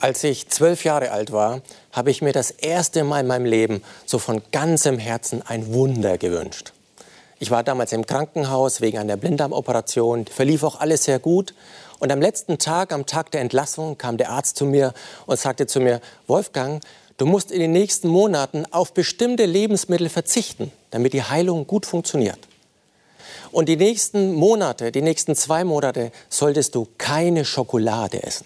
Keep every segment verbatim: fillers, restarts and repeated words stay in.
Als ich zwölf Jahre alt war, habe ich mir das erste Mal in meinem Leben so von ganzem Herzen ein Wunder gewünscht. Ich war damals im Krankenhaus wegen einer Blinddarmoperation, verlief auch alles sehr gut. Und am letzten Tag, am Tag der Entlassung, kam der Arzt zu mir und sagte zu mir: Wolfgang, du musst in den nächsten Monaten auf bestimmte Lebensmittel verzichten, damit die Heilung gut funktioniert. Und die nächsten Monate, die nächsten zwei Monate, solltest du keine Schokolade essen.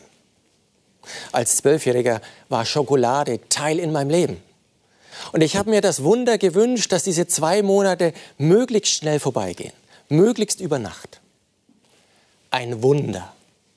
Als Zwölfjähriger war Schokolade Teil in meinem Leben. Und ich habe mir das Wunder gewünscht, dass diese zwei Monate möglichst schnell vorbeigehen, möglichst über Nacht. Ein Wunder.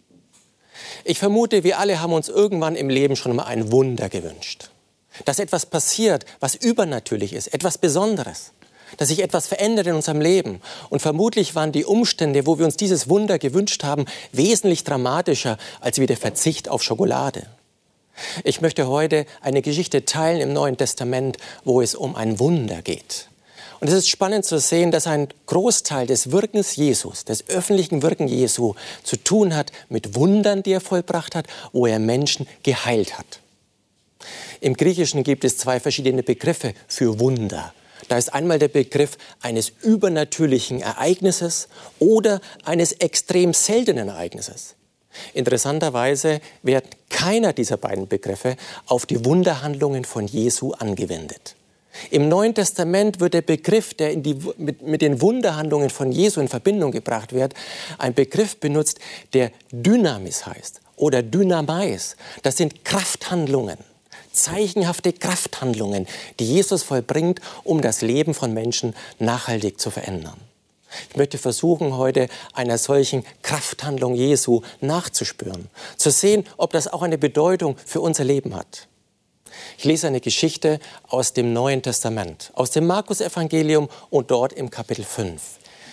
Ich vermute, wir alle haben uns irgendwann im Leben schon mal ein Wunder gewünscht. Dass etwas passiert, was übernatürlich ist, etwas Besonderes. Dass sich etwas verändert in unserem Leben. Und vermutlich waren die Umstände, wo wir uns dieses Wunder gewünscht haben, wesentlich dramatischer als wie der Verzicht auf Schokolade. Ich möchte heute eine Geschichte teilen im Neuen Testament, wo es um ein Wunder geht. Und es ist spannend zu sehen, dass ein Großteil des Wirkens Jesus, des öffentlichen Wirkens Jesu, zu tun hat mit Wundern, die er vollbracht hat, wo er Menschen geheilt hat. Im Griechischen gibt es zwei verschiedene Begriffe für Wunder. Da ist einmal der Begriff eines übernatürlichen Ereignisses oder eines extrem seltenen Ereignisses. Interessanterweise wird keiner dieser beiden Begriffe auf die Wunderhandlungen von Jesu angewendet. Im Neuen Testament wird der Begriff, der in die, mit, mit den Wunderhandlungen von Jesu in Verbindung gebracht wird, ein Begriff benutzt, der Dynamis heißt oder Dynamais. Das sind Krafthandlungen. Zeichenhafte Krafthandlungen, die Jesus vollbringt, um das Leben von Menschen nachhaltig zu verändern. Ich möchte versuchen, heute einer solchen Krafthandlung Jesu nachzuspüren, zu sehen, ob das auch eine Bedeutung für unser Leben hat. Ich lese eine Geschichte aus dem Neuen Testament, aus dem Markus-Evangelium und dort im Kapitel fünf.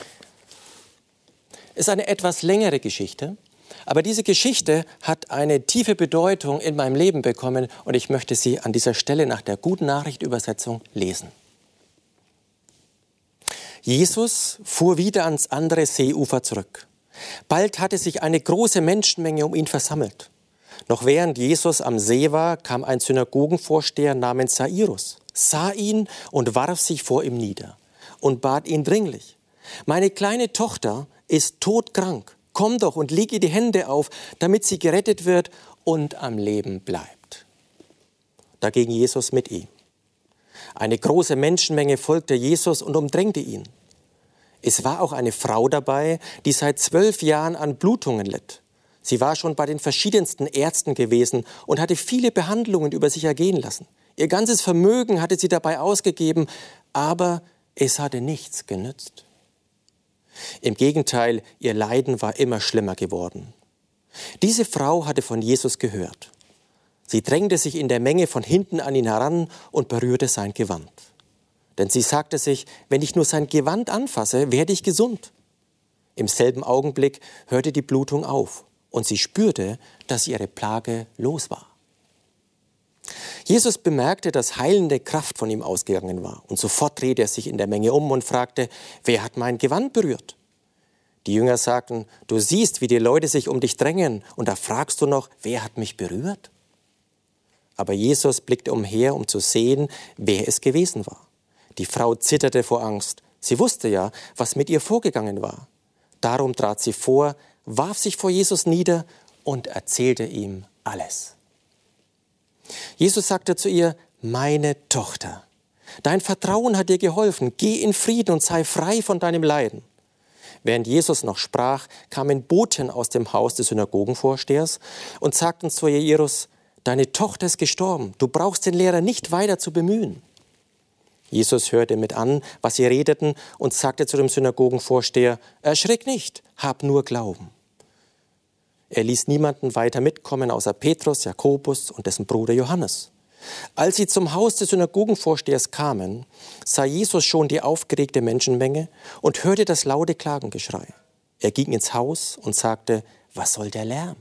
Es ist eine etwas längere Geschichte. Aber diese Geschichte hat eine tiefe Bedeutung in meinem Leben bekommen und ich möchte sie an dieser Stelle nach der Guten Nachricht Übersetzung lesen. Jesus fuhr wieder ans andere Seeufer zurück. Bald hatte sich eine große Menschenmenge um ihn versammelt. Noch während Jesus am See war, kam ein Synagogenvorsteher namens Jairus, sah ihn und warf sich vor ihm nieder und bat ihn dringlich: Meine kleine Tochter ist todkrank. Komm doch und leg ihr die Hände auf, damit sie gerettet wird und am Leben bleibt. Da ging Jesus mit ihm. Eine große Menschenmenge folgte Jesus und umdrängte ihn. Es war auch eine Frau dabei, die seit zwölf Jahren an Blutungen litt. Sie war schon bei den verschiedensten Ärzten gewesen und hatte viele Behandlungen über sich ergehen lassen. Ihr ganzes Vermögen hatte sie dabei ausgegeben, aber es hatte nichts genützt. Im Gegenteil, ihr Leiden war immer schlimmer geworden. Diese Frau hatte von Jesus gehört. Sie drängte sich in der Menge von hinten an ihn heran und berührte sein Gewand. Denn sie sagte sich, wenn ich nur sein Gewand anfasse, werde ich gesund. Im selben Augenblick hörte die Blutung auf und sie spürte, dass ihre Plage los war. Jesus bemerkte, dass heilende Kraft von ihm ausgegangen war. Und sofort drehte er sich in der Menge um und fragte: Wer hat mein Gewand berührt? Die Jünger sagten: Du siehst, wie die Leute sich um dich drängen. Und da fragst du noch: Wer hat mich berührt? Aber Jesus blickte umher, um zu sehen, wer es gewesen war. Die Frau zitterte vor Angst. Sie wusste ja, was mit ihr vorgegangen war. Darum trat sie vor, warf sich vor Jesus nieder und erzählte ihm alles. Jesus sagte zu ihr: Meine Tochter, dein Vertrauen hat dir geholfen. Geh in Frieden und sei frei von deinem Leiden. Während Jesus noch sprach, kamen Boten aus dem Haus des Synagogenvorstehers und sagten zu Jairus: Deine Tochter ist gestorben. Du brauchst den Lehrer nicht weiter zu bemühen. Jesus hörte mit an, was sie redeten, und sagte zu dem Synagogenvorsteher: Erschrick nicht, hab nur Glauben. Er ließ niemanden weiter mitkommen, außer Petrus, Jakobus und dessen Bruder Johannes. Als sie zum Haus des Synagogenvorstehers kamen, sah Jesus schon die aufgeregte Menschenmenge und hörte das laute Klagengeschrei. Er ging ins Haus und sagte: Was soll der Lärm?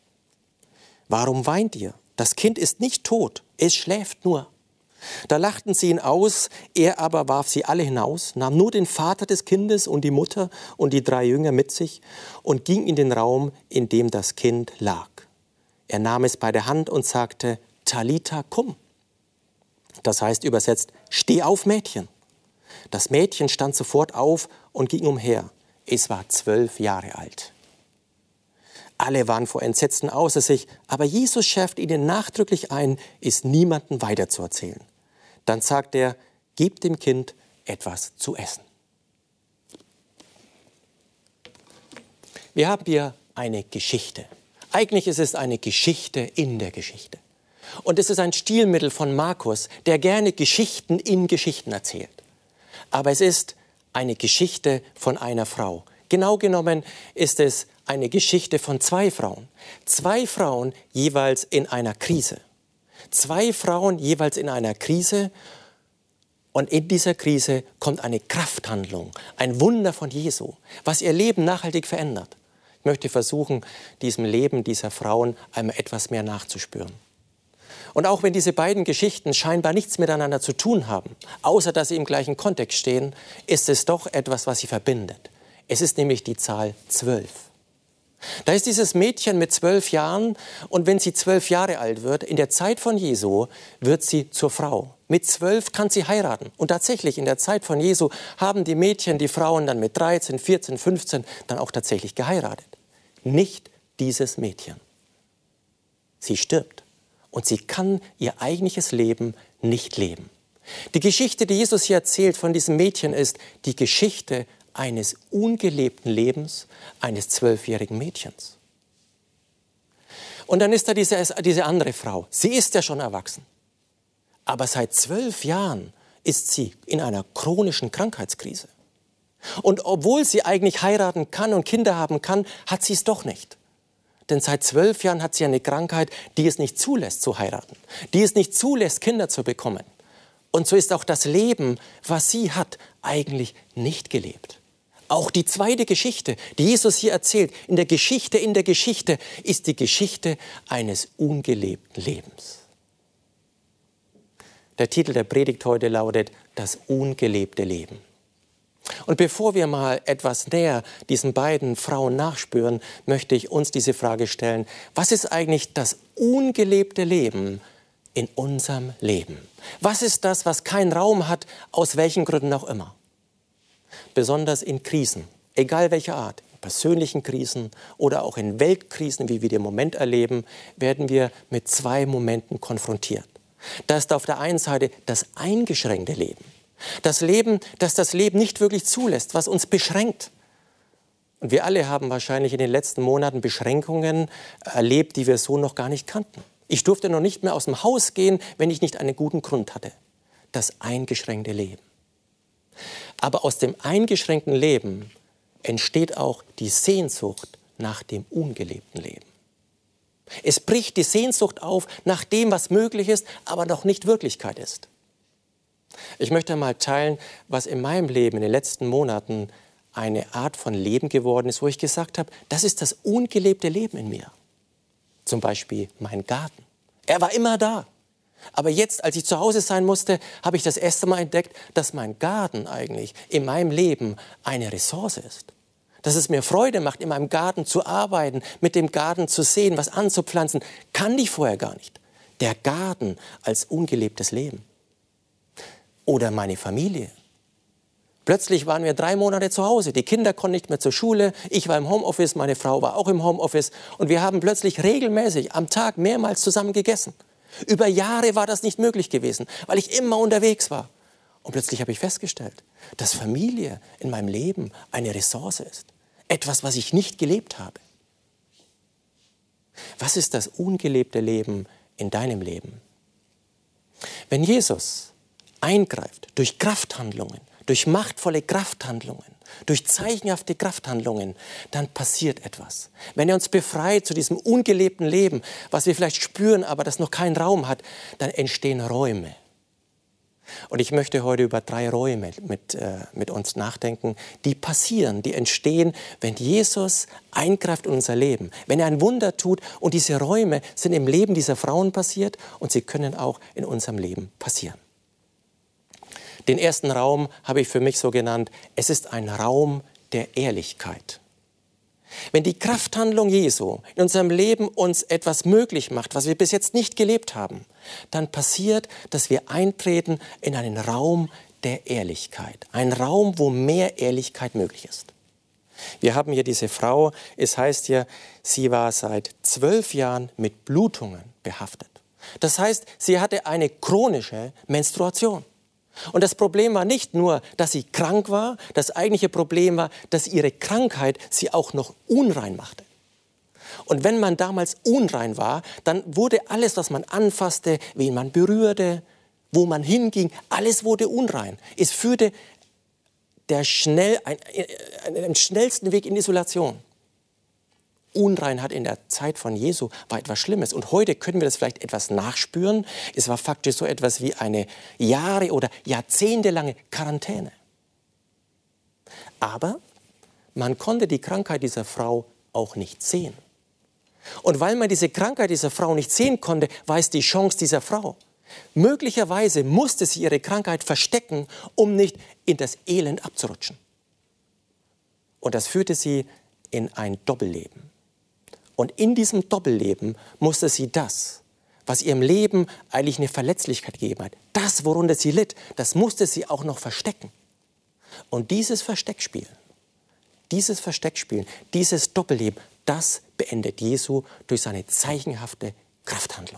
Warum weint ihr? Das Kind ist nicht tot, es schläft nur. Da lachten sie ihn aus, er aber warf sie alle hinaus, nahm nur den Vater des Kindes und die Mutter und die drei Jünger mit sich und ging in den Raum, in dem das Kind lag. Er nahm es bei der Hand und sagte, Talita kum. Das heißt übersetzt, steh auf, Mädchen. Das Mädchen stand sofort auf und ging umher. Es war zwölf Jahre alt. Alle waren vor Entsetzen außer sich, aber Jesus schärft ihnen nachdrücklich ein, es niemandem weiterzuerzählen. Dann sagt er, gebt dem Kind etwas zu essen. Wir haben hier eine Geschichte. Eigentlich ist es eine Geschichte in der Geschichte. Und es ist ein Stilmittel von Markus, der gerne Geschichten in Geschichten erzählt. Aber es ist eine Geschichte von einer Frau. Genau genommen ist es eine Geschichte von zwei Frauen. Zwei Frauen jeweils in einer Krise. Zwei Frauen jeweils in einer Krise. Und in dieser Krise kommt eine Krafthandlung, ein Wunder von Jesu, was ihr Leben nachhaltig verändert. Ich möchte versuchen, diesem Leben dieser Frauen einmal etwas mehr nachzuspüren. Und auch wenn diese beiden Geschichten scheinbar nichts miteinander zu tun haben, außer dass sie im gleichen Kontext stehen, ist es doch etwas, was sie verbindet. Es ist nämlich die Zahl zwölf. Da ist dieses Mädchen mit zwölf Jahren und wenn sie zwölf Jahre alt wird, in der Zeit von Jesu, wird sie zur Frau. Mit zwölf kann sie heiraten. Und tatsächlich in der Zeit von Jesu haben die Mädchen, die Frauen dann mit dreizehn, vierzehn, fünfzehn dann auch tatsächlich geheiratet. Nicht dieses Mädchen. Sie stirbt und sie kann ihr eigentliches Leben nicht leben. Die Geschichte, die Jesus hier erzählt von diesem Mädchen, ist die Geschichte eines ungelebten Lebens eines zwölfjährigen Mädchens. Und dann ist da diese, diese andere Frau. Sie ist ja schon erwachsen. Aber seit zwölf Jahren ist sie in einer chronischen Krankheitskrise. Und obwohl sie eigentlich heiraten kann und Kinder haben kann, hat sie es doch nicht. Denn seit zwölf Jahren hat sie eine Krankheit, die es nicht zulässt zu heiraten, die es nicht zulässt, Kinder zu bekommen. Und so ist auch das Leben, was sie hat, eigentlich nicht gelebt. Auch die zweite Geschichte, die Jesus hier erzählt, in der Geschichte in der Geschichte, ist die Geschichte eines ungelebten Lebens. Der Titel der Predigt heute lautet, das ungelebte Leben. Und bevor wir mal etwas näher diesen beiden Frauen nachspüren, möchte ich uns diese Frage stellen, was ist eigentlich das ungelebte Leben in unserem Leben? Was ist das, was keinen Raum hat, aus welchen Gründen auch immer? Besonders in Krisen, egal welcher Art, in persönlichen Krisen oder auch in Weltkrisen, wie wir die im Moment erleben, werden wir mit zwei Momenten konfrontiert. Da ist auf der einen Seite das eingeschränkte Leben. Das Leben, das das Leben nicht wirklich zulässt, was uns beschränkt. Und wir alle haben wahrscheinlich in den letzten Monaten Beschränkungen erlebt, die wir so noch gar nicht kannten. Ich durfte noch nicht mehr aus dem Haus gehen, wenn ich nicht einen guten Grund hatte. Das eingeschränkte Leben. Aber aus dem eingeschränkten Leben entsteht auch die Sehnsucht nach dem ungelebten Leben. Es bricht die Sehnsucht auf nach dem, was möglich ist, aber noch nicht Wirklichkeit ist. Ich möchte mal teilen, was in meinem Leben in den letzten Monaten eine Art von Leben geworden ist, wo ich gesagt habe, das ist das ungelebte Leben in mir. Zum Beispiel mein Garten. Er war immer da. Aber jetzt, als ich zu Hause sein musste, habe ich das erste Mal entdeckt, dass mein Garten eigentlich in meinem Leben eine Ressource ist. Dass es mir Freude macht, in meinem Garten zu arbeiten, mit dem Garten zu sehen, was anzupflanzen, kann ich vorher gar nicht. Der Garten als ungelebtes Leben. Oder meine Familie. Plötzlich waren wir drei Monate zu Hause. Die Kinder konnten nicht mehr zur Schule. Ich war im Homeoffice, meine Frau war auch im Homeoffice. Und wir haben plötzlich regelmäßig am Tag mehrmals zusammen gegessen. Über Jahre war das nicht möglich gewesen, weil ich immer unterwegs war. Und plötzlich habe ich festgestellt, dass Familie in meinem Leben eine Ressource ist. Etwas, was ich nicht gelebt habe. Was ist das ungelebte Leben in deinem Leben? Wenn Jesus eingreift durch Krafthandlungen, durch machtvolle Krafthandlungen, durch zeichenhafte Krafthandlungen, dann passiert etwas. Wenn er uns befreit zu diesem ungelebten Leben, was wir vielleicht spüren, aber das noch keinen Raum hat, dann entstehen Räume. Und ich möchte heute über drei Räume mit, äh, mit uns nachdenken, die passieren, die entstehen, wenn Jesus eingreift in unser Leben. Wenn er ein Wunder tut und diese Räume sind im Leben dieser Frauen passiert und sie können auch in unserem Leben passieren. Den ersten Raum habe ich für mich so genannt, es ist ein Raum der Ehrlichkeit. Wenn die Krafthandlung Jesu in unserem Leben uns etwas möglich macht, was wir bis jetzt nicht gelebt haben, dann passiert, dass wir eintreten in einen Raum der Ehrlichkeit. Ein Raum, wo mehr Ehrlichkeit möglich ist. Wir haben hier diese Frau, es heißt hier, sie war seit zwölf Jahren mit Blutungen behaftet. Das heißt, sie hatte eine chronische Menstruation. Und das Problem war nicht nur, dass sie krank war, das eigentliche Problem war, dass ihre Krankheit sie auch noch unrein machte. Und wenn man damals unrein war, dann wurde alles, was man anfasste, wen man berührte, wo man hinging, alles wurde unrein. Es führte der schnell, ein, ein, den schnellsten Weg in Isolation. Unreinheit in der Zeit von Jesu war etwas Schlimmes. Und heute können wir das vielleicht etwas nachspüren. Es war faktisch so etwas wie eine Jahre- oder jahrzehntelange Quarantäne. Aber man konnte die Krankheit dieser Frau auch nicht sehen. Und weil man diese Krankheit dieser Frau nicht sehen konnte, war es die Chance dieser Frau. Möglicherweise musste sie ihre Krankheit verstecken, um nicht in das Elend abzurutschen. Und das führte sie in ein Doppelleben. Und in diesem Doppelleben musste sie das, was ihrem Leben eigentlich eine Verletzlichkeit gegeben hat, das, worunter sie litt, das musste sie auch noch verstecken. Und dieses Versteckspiel, dieses Versteckspielen, dieses Doppelleben, das beendet Jesu durch seine zeichenhafte Krafthandlung.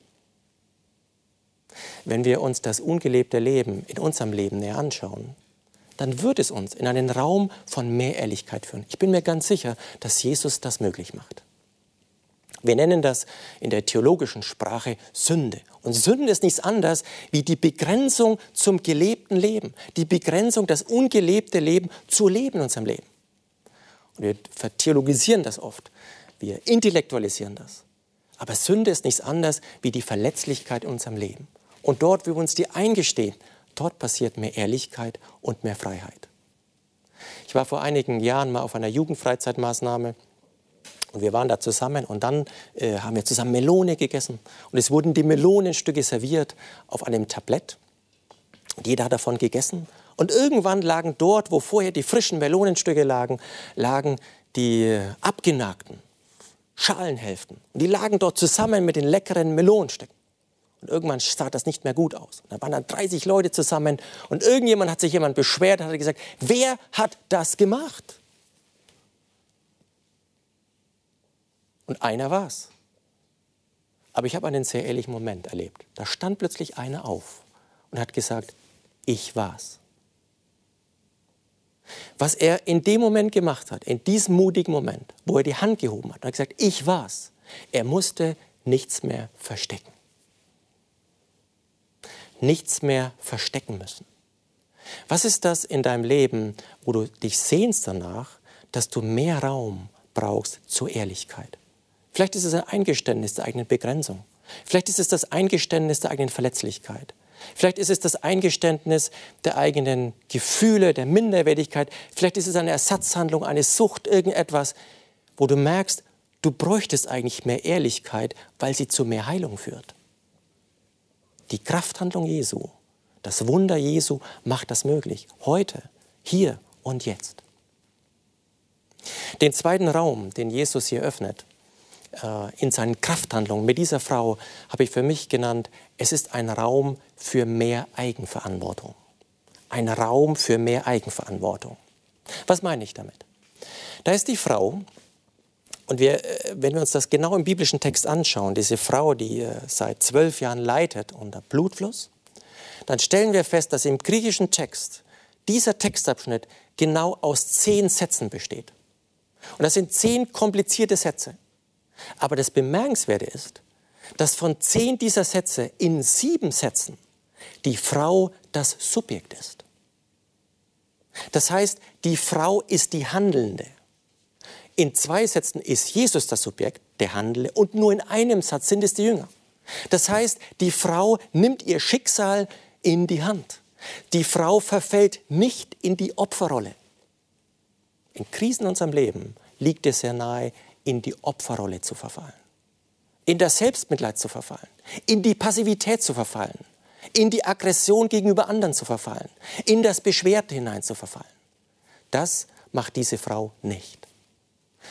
Wenn wir uns das ungelebte Leben in unserem Leben näher anschauen, dann wird es uns in einen Raum von mehr Ehrlichkeit führen. Ich bin mir ganz sicher, dass Jesus das möglich macht. Wir nennen das in der theologischen Sprache Sünde. Und Sünde ist nichts anderes wie die Begrenzung zum gelebten Leben. Die Begrenzung, das ungelebte Leben zu leben in unserem Leben. Und wir vertheologisieren das oft. Wir intellektualisieren das. Aber Sünde ist nichts anderes wie die Verletzlichkeit in unserem Leben. Und dort, wo wir uns die eingestehen, dort passiert mehr Ehrlichkeit und mehr Freiheit. Ich war vor einigen Jahren mal auf einer Jugendfreizeitmaßnahme. Und wir waren da zusammen und dann äh, haben wir zusammen Melone gegessen. Und es wurden die Melonenstücke serviert auf einem Tablett. Und jeder hat davon gegessen. Und irgendwann lagen dort, wo vorher die frischen Melonenstücke lagen, lagen die äh, abgenagten Schalenhälften. Und die lagen dort zusammen mit den leckeren Melonenstücken. Und irgendwann sah das nicht mehr gut aus. Und da waren dann dreißig Leute zusammen. Und irgendjemand hat sich jemand beschwert, hat gesagt, wer hat das gemacht? Und einer war's. Aber ich habe einen sehr ehrlichen Moment erlebt. Da stand plötzlich einer auf und hat gesagt, ich war's. Was er in dem Moment gemacht hat, in diesem mutigen Moment, wo er die Hand gehoben hat, hat gesagt, ich war's. Er musste nichts mehr verstecken. Nichts mehr verstecken müssen. Was ist das in deinem Leben, wo du dich sehnst danach, dass du mehr Raum brauchst zur Ehrlichkeit? Vielleicht ist es ein Eingeständnis der eigenen Begrenzung. Vielleicht ist es das Eingeständnis der eigenen Verletzlichkeit. Vielleicht ist es das Eingeständnis der eigenen Gefühle, der Minderwertigkeit. Vielleicht ist es eine Ersatzhandlung, eine Sucht, irgendetwas, wo du merkst, du bräuchtest eigentlich mehr Ehrlichkeit, weil sie zu mehr Heilung führt. Die Krafthandlung Jesu, das Wunder Jesu macht das möglich. Heute, hier und jetzt. Den zweiten Raum, den Jesus hier öffnet, in seinen Krafthandlungen mit dieser Frau, habe ich für mich genannt, es ist ein Raum für mehr Eigenverantwortung. Ein Raum für mehr Eigenverantwortung. Was meine ich damit? Da ist die Frau, und wir, wenn wir uns das genau im biblischen Text anschauen, diese Frau, die seit zwölf Jahren leidet unter Blutfluss, dann stellen wir fest, dass im griechischen Text dieser Textabschnitt genau aus zehn Sätzen besteht. Und das sind zehn komplizierte Sätze. Aber das Bemerkenswerte ist, dass von zehn dieser Sätze in sieben Sätzen die Frau das Subjekt ist. Das heißt, die Frau ist die Handelnde. In zwei Sätzen ist Jesus das Subjekt, der Handelnde, und nur in einem Satz sind es die Jünger. Das heißt, die Frau nimmt ihr Schicksal in die Hand. Die Frau verfällt nicht in die Opferrolle. In Krisen in unserem Leben liegt es sehr nahe, in die Opferrolle zu verfallen, in das Selbstmitleid zu verfallen, in die Passivität zu verfallen, in die Aggression gegenüber anderen zu verfallen, in das Beschwerte hinein zu verfallen. Das macht diese Frau nicht.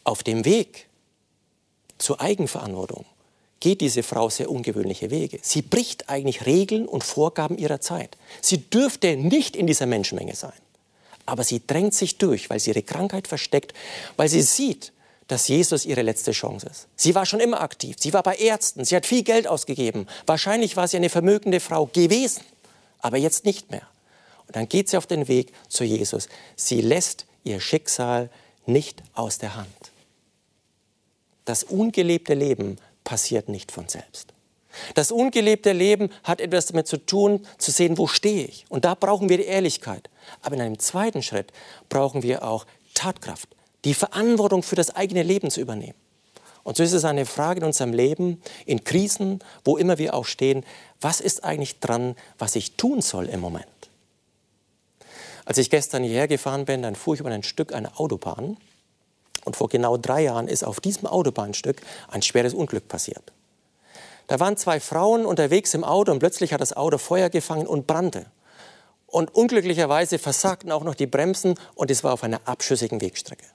Auf dem Weg zur Eigenverantwortung geht diese Frau sehr ungewöhnliche Wege. Sie bricht eigentlich Regeln und Vorgaben ihrer Zeit. Sie dürfte nicht in dieser Menschenmenge sein. Aber sie drängt sich durch, weil sie ihre Krankheit versteckt, weil sie sieht, dass Jesus ihre letzte Chance ist. Sie war schon immer aktiv. Sie war bei Ärzten. Sie hat viel Geld ausgegeben. Wahrscheinlich war sie eine vermögende Frau gewesen, aber jetzt nicht mehr. Und dann geht sie auf den Weg zu Jesus. Sie lässt ihr Schicksal nicht aus der Hand. Das ungelebte Leben passiert nicht von selbst. Das ungelebte Leben hat etwas damit zu tun, zu sehen, wo stehe ich. Und da brauchen wir die Ehrlichkeit. Aber in einem zweiten Schritt brauchen wir auch Tatkraft, die Verantwortung für das eigene Leben zu übernehmen. Und so ist es eine Frage in unserem Leben, in Krisen, wo immer wir auch stehen, was ist eigentlich dran, was ich tun soll im Moment? Als ich gestern hierher gefahren bin, dann fuhr ich über ein Stück einer Autobahn. Und vor genau drei Jahren ist auf diesem Autobahnstück ein schweres Unglück passiert. Da waren zwei Frauen unterwegs im Auto und plötzlich hat das Auto Feuer gefangen und brannte. Und unglücklicherweise versagten auch noch die Bremsen und es war auf einer abschüssigen Wegstrecke.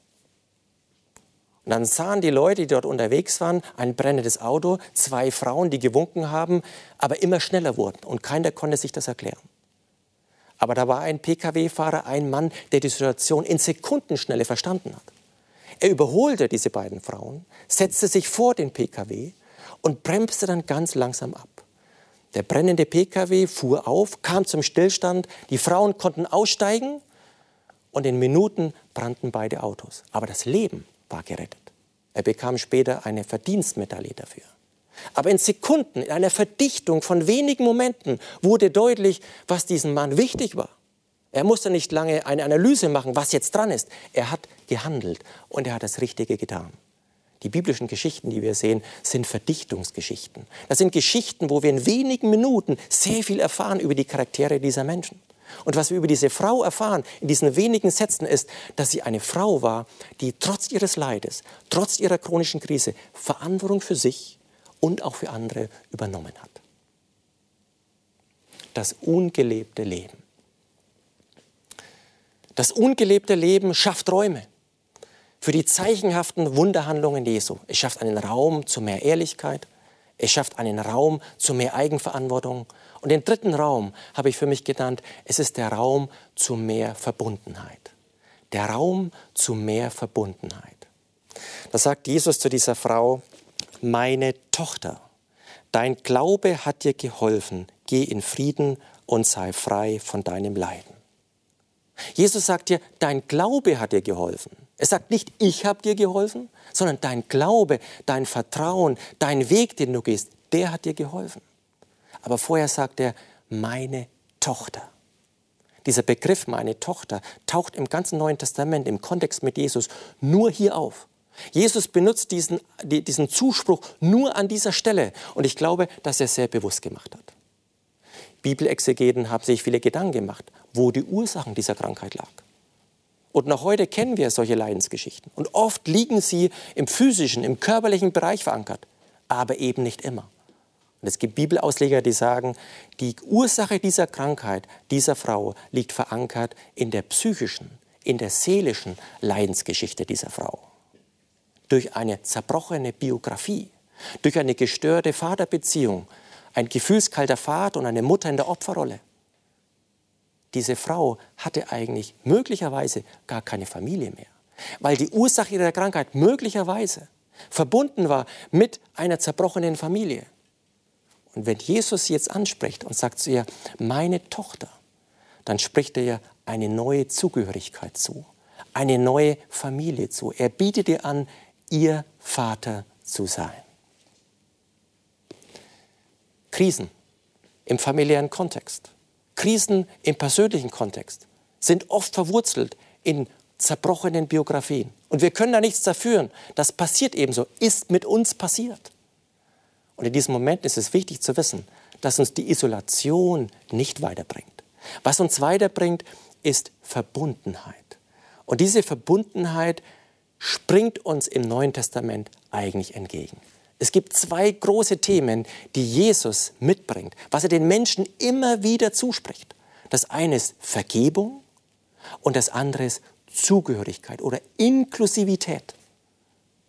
Und dann sahen die Leute, die dort unterwegs waren, ein brennendes Auto, zwei Frauen, die gewunken haben, aber immer schneller wurden und keiner konnte sich das erklären. Aber da war ein P K W-Fahrer, ein Mann, der die Situation in Sekundenschnelle verstanden hat. Er überholte diese beiden Frauen, setzte sich vor den P K W und bremste dann ganz langsam ab. Der brennende P K W fuhr auf, kam zum Stillstand, die Frauen konnten aussteigen und in Minuten brannten beide Autos. Aber das Leben war gerettet. Er bekam später eine Verdienstmedaille dafür. Aber in Sekunden, in einer Verdichtung von wenigen Momenten wurde deutlich, was diesem Mann wichtig war. Er musste nicht lange eine Analyse machen, was jetzt dran ist. Er hat gehandelt und er hat das Richtige getan. Die biblischen Geschichten, die wir sehen, sind Verdichtungsgeschichten. Das sind Geschichten, wo wir in wenigen Minuten sehr viel erfahren über die Charaktere dieser Menschen. Und was wir über diese Frau erfahren in diesen wenigen Sätzen ist, dass sie eine Frau war, die trotz ihres Leides, trotz ihrer chronischen Krise Verantwortung für sich und auch für andere übernommen hat. Das ungelebte Leben. Das ungelebte Leben schafft Räume für die zeichenhaften Wunderhandlungen Jesu. Es schafft einen Raum zu mehr Ehrlichkeit. Es schafft einen Raum zu mehr Eigenverantwortung. Und den dritten Raum habe ich für mich genannt, es ist der Raum zu mehr Verbundenheit. Der Raum zu mehr Verbundenheit. Da sagt Jesus zu dieser Frau, meine Tochter, dein Glaube hat dir geholfen, geh in Frieden und sei frei von deinem Leiden. Jesus sagt dir, dein Glaube hat dir geholfen. Er sagt nicht, ich habe dir geholfen, sondern dein Glaube, dein Vertrauen, dein Weg, den du gehst, der hat dir geholfen. Aber vorher sagt er, meine Tochter. Dieser Begriff, meine Tochter, taucht im ganzen Neuen Testament, im Kontext mit Jesus, nur hier auf. Jesus benutzt diesen, diesen Zuspruch nur an dieser Stelle. Und ich glaube, dass er es sehr bewusst gemacht hat. Bibelexegeten haben sich viele Gedanken gemacht, wo die Ursachen dieser Krankheit lag. Und noch heute kennen wir solche Leidensgeschichten. Und oft liegen sie im physischen, im körperlichen Bereich verankert, aber eben nicht immer. Und es gibt Bibelausleger, die sagen, die Ursache dieser Krankheit, dieser Frau, liegt verankert in der psychischen, in der seelischen Leidensgeschichte dieser Frau. Durch eine zerbrochene Biografie, durch eine gestörte Vaterbeziehung, ein gefühlskalter Vater und eine Mutter in der Opferrolle. Diese Frau hatte eigentlich möglicherweise gar keine Familie mehr, weil die Ursache ihrer Krankheit möglicherweise verbunden war mit einer zerbrochenen Familie. Und wenn Jesus sie jetzt anspricht und sagt zu ihr, meine Tochter, dann spricht er ihr eine neue Zugehörigkeit zu, eine neue Familie zu. Er bietet ihr an, ihr Vater zu sein. Krisen im familiären Kontext, Krisen im persönlichen Kontext sind oft verwurzelt in zerbrochenen Biografien. Und wir können da nichts dafür. Das passiert ebenso, ist mit uns passiert. Und in diesem Moment ist es wichtig zu wissen, dass uns die Isolation nicht weiterbringt. Was uns weiterbringt, ist Verbundenheit. Und diese Verbundenheit springt uns im Neuen Testament eigentlich entgegen. Es gibt zwei große Themen, die Jesus mitbringt, was er den Menschen immer wieder zuspricht. Das eine ist Vergebung und das andere ist Zugehörigkeit oder Inklusivität.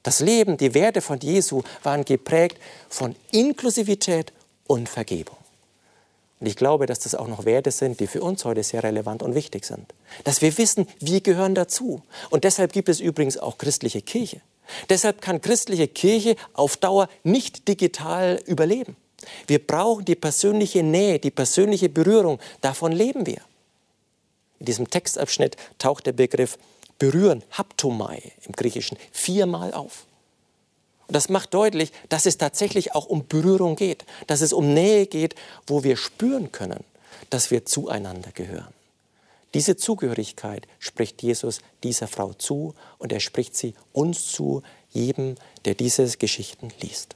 Das Leben, die Werte von Jesu waren geprägt von Inklusivität und Vergebung. Und ich glaube, dass das auch noch Werte sind, die für uns heute sehr relevant und wichtig sind. Dass wir wissen, wir gehören dazu. Und deshalb gibt es übrigens auch christliche Kirche. Deshalb kann christliche Kirche auf Dauer nicht digital überleben. Wir brauchen die persönliche Nähe, die persönliche Berührung. Davon leben wir. In diesem Textabschnitt taucht der Begriff berühren, haptomai im Griechischen, viermal auf. Und das macht deutlich, dass es tatsächlich auch um Berührung geht, dass es um Nähe geht, wo wir spüren können, dass wir zueinander gehören. Diese Zugehörigkeit spricht Jesus dieser Frau zu und er spricht sie uns zu, jedem, der diese Geschichten liest.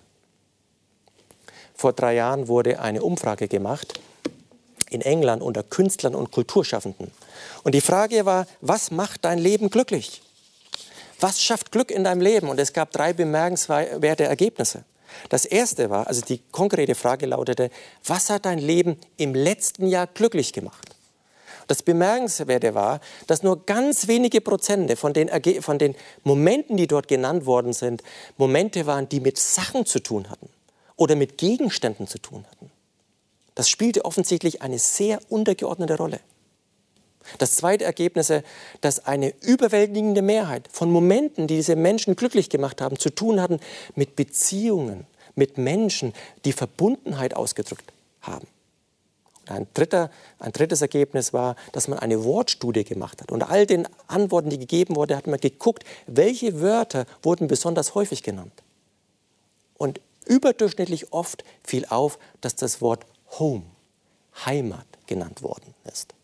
Vor drei Jahren wurde eine Umfrage gemacht in England unter Künstlern und Kulturschaffenden. Und die Frage war, was macht dein Leben glücklich? Was schafft Glück in deinem Leben? Und es gab drei bemerkenswerte Ergebnisse. Das erste war, also die konkrete Frage lautete, was hat dein Leben im letzten Jahr glücklich gemacht? Das Bemerkenswerte war, dass nur ganz wenige Prozente von den, Erge- von den Momenten, die dort genannt worden sind, Momente waren, die mit Sachen zu tun hatten oder mit Gegenständen zu tun hatten. Das spielte offensichtlich eine sehr untergeordnete Rolle. Das zweite Ergebnis, dass eine überwältigende Mehrheit von Momenten, die diese Menschen glücklich gemacht haben, zu tun hatten mit Beziehungen, mit Menschen, die Verbundenheit ausgedrückt haben. Und ein, dritter, ein drittes Ergebnis war, dass man eine Wortstudie gemacht hat. Unter all den Antworten, die gegeben wurden, hat man geguckt, welche Wörter wurden besonders häufig genannt. Und überdurchschnittlich oft fiel auf, dass das Wort Home, Heimat, genannt worden ist.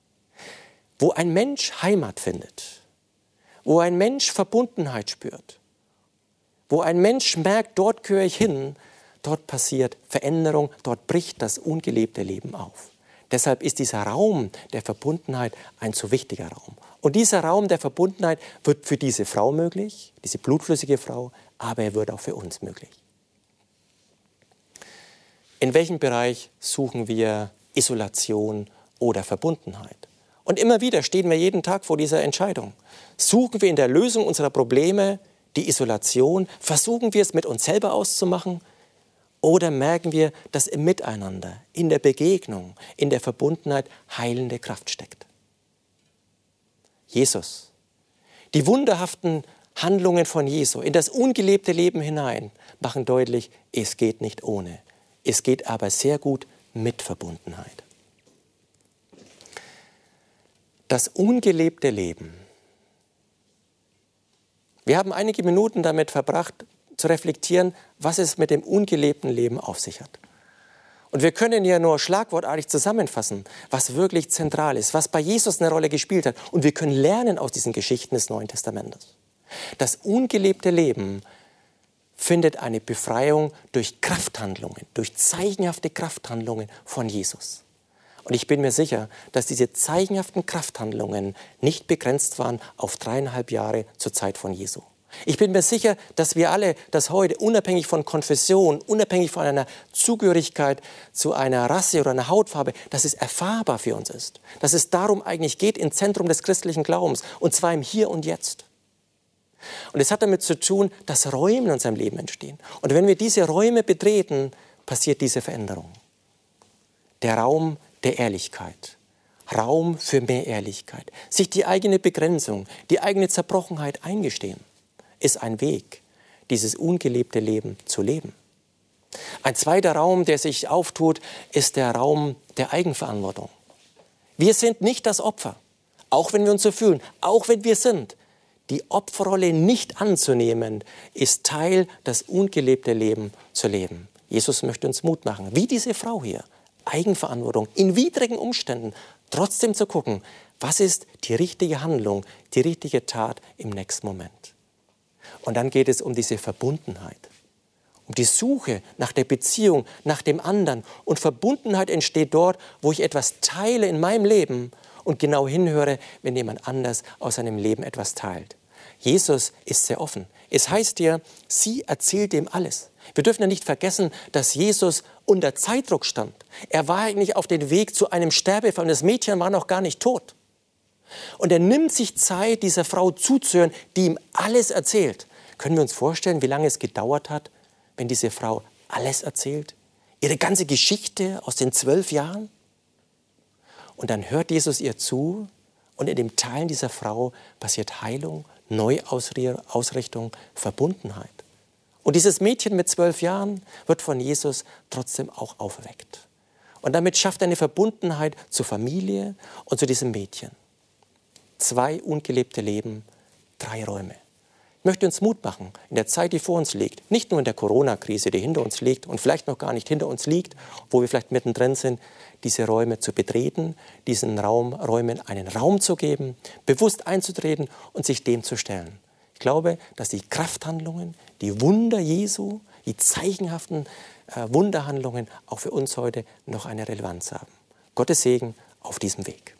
Wo ein Mensch Heimat findet, wo ein Mensch Verbundenheit spürt, wo ein Mensch merkt, dort gehöre ich hin, dort passiert Veränderung, dort bricht das ungelebte Leben auf. Deshalb ist dieser Raum der Verbundenheit ein so wichtiger Raum. Und dieser Raum der Verbundenheit wird für diese Frau möglich, diese blutflüssige Frau, aber er wird auch für uns möglich. In welchem Bereich suchen wir Isolation oder Verbundenheit? Und immer wieder stehen wir jeden Tag vor dieser Entscheidung. Suchen wir in der Lösung unserer Probleme die Isolation? Versuchen wir es mit uns selber auszumachen? Oder merken wir, dass im Miteinander, in der Begegnung, in der Verbundenheit heilende Kraft steckt? Jesus, die wunderhaften Handlungen von Jesu in das ungelebte Leben hinein machen deutlich, es geht nicht ohne. Es geht aber sehr gut mit Verbundenheit. Das ungelebte Leben. Wir haben einige Minuten damit verbracht, zu reflektieren, was es mit dem ungelebten Leben auf sich hat. Und wir können ja nur schlagwortartig zusammenfassen, was wirklich zentral ist, was bei Jesus eine Rolle gespielt hat. Und wir können lernen aus diesen Geschichten des Neuen Testamentes. Das ungelebte Leben findet eine Befreiung durch Krafthandlungen, durch zeichenhafte Krafthandlungen von Jesus. Und ich bin mir sicher, dass diese zeichenhaften Krafthandlungen nicht begrenzt waren auf dreieinhalb Jahre zur Zeit von Jesu. Ich bin mir sicher, dass wir alle das heute, unabhängig von Konfession, unabhängig von einer Zugehörigkeit zu einer Rasse oder einer Hautfarbe, dass es erfahrbar für uns ist. Dass es darum eigentlich geht, im Zentrum des christlichen Glaubens, und zwar im Hier und Jetzt. Und es hat damit zu tun, dass Räume in unserem Leben entstehen. Und wenn wir diese Räume betreten, passiert diese Veränderung. Der Raum der Ehrlichkeit. Raum für mehr Ehrlichkeit. Sich die eigene Begrenzung, die eigene Zerbrochenheit eingestehen, ist ein Weg, dieses ungelebte Leben zu leben. Ein zweiter Raum, der sich auftut, ist der Raum der Eigenverantwortung. Wir sind nicht das Opfer, auch wenn wir uns so fühlen, auch wenn wir sind. Die Opferrolle nicht anzunehmen, ist Teil, das ungelebte Leben zu leben. Jesus möchte uns Mut machen, wie diese Frau hier. Eigenverantwortung, in widrigen Umständen trotzdem zu gucken, was ist die richtige Handlung, die richtige Tat im nächsten Moment. Und dann geht es um diese Verbundenheit, um die Suche nach der Beziehung, nach dem anderen. Und Verbundenheit entsteht dort, wo ich etwas teile in meinem Leben und genau hinhöre, wenn jemand anders aus seinem Leben etwas teilt. Jesus ist sehr offen. Es heißt hier, sie erzählt ihm alles. Wir dürfen ja nicht vergessen, dass Jesus unter Zeitdruck stand. Er war eigentlich auf dem Weg zu einem Sterbefall und das Mädchen war noch gar nicht tot. Und er nimmt sich Zeit, dieser Frau zuzuhören, die ihm alles erzählt. Können wir uns vorstellen, wie lange es gedauert hat, wenn diese Frau alles erzählt? Ihre ganze Geschichte aus den zwölf Jahren? Und dann hört Jesus ihr zu und in dem Teilen dieser Frau passiert Heilung, Neuausrichtung, Verbundenheit. Und dieses Mädchen mit zwölf Jahren wird von Jesus trotzdem auch auferweckt. Und damit schafft er eine Verbundenheit zur Familie und zu diesem Mädchen. Zwei ungelebte Leben, drei Räume. Ich möchte uns Mut machen in der Zeit, die vor uns liegt. Nicht nur in der Corona-Krise, die hinter uns liegt und vielleicht noch gar nicht hinter uns liegt, wo wir vielleicht mittendrin sind, diese Räume zu betreten, diesen Raum, Räumen einen Raum zu geben, bewusst einzutreten und sich dem zu stellen. Ich glaube, dass die Krafthandlungen, die Wunder Jesu, die zeichenhaften äh, Wunderhandlungen auch für uns heute noch eine Relevanz haben. Gottes Segen auf diesem Weg.